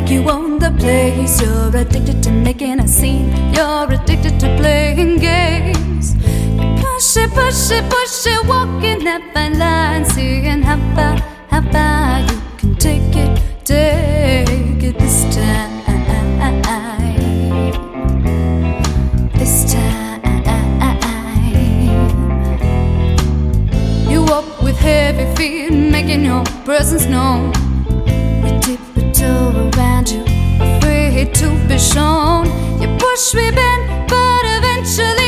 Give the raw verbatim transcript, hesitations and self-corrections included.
make you own the place. You're addicted to making a scene. You're addicted to playing games. You push it, push it, push it, walking that fine line, seeing how far, how far you can take it, take it this time. This time, you walk with heavy feet, making your presence known. We tiptoe around you, afraid to be shown. You push me back, but eventually